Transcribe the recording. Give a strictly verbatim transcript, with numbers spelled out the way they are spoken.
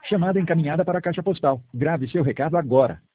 Chamada encaminhada para a caixa postal. Grave seu recado agora.